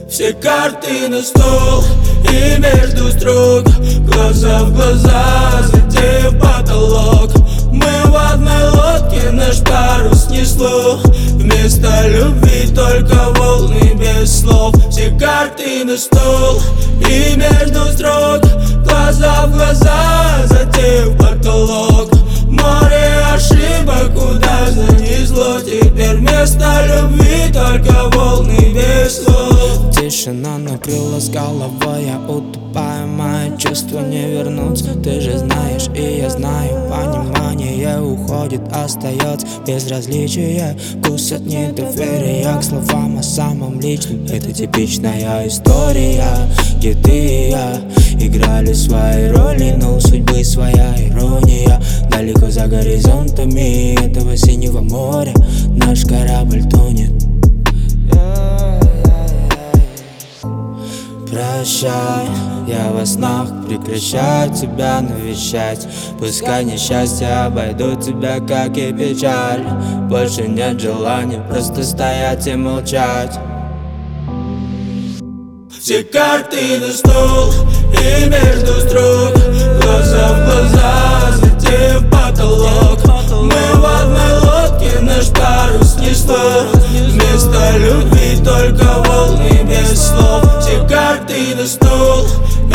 Все карты на стол и между строк, глаза в глаза, задев потолок. Мы в одной лодке, наш парус несло, вместо любви только волны без слов. Все карты на стол и между строк, глаза в глаза, задев потолок. Море ошибок, куда занесло, теперь вместо любви только волны без слов. Тишина накрыла с головой, я утопаю, мои чувства не вернутся. Ты же знаешь, и я знаю, понимание уходит, остается безразличие. Вкус от недоверия к словам о самом личном. Это типичная история, где ты и я играли свои роли, но у судьбы своя ирония. Далеко за горизонтами этого синего моря наш корабль тонет. Прощай, я во снах прекращаю тебя навещать. Пускай несчастья обойдут тебя, как и печаль. Больше нет желания просто стоять и молчать. Все карты на стол и между строк, глаза в глаза, задев потолок. Мы в одной лодке, наш парус несло, вместо любви только волны без слов. Все карты на стол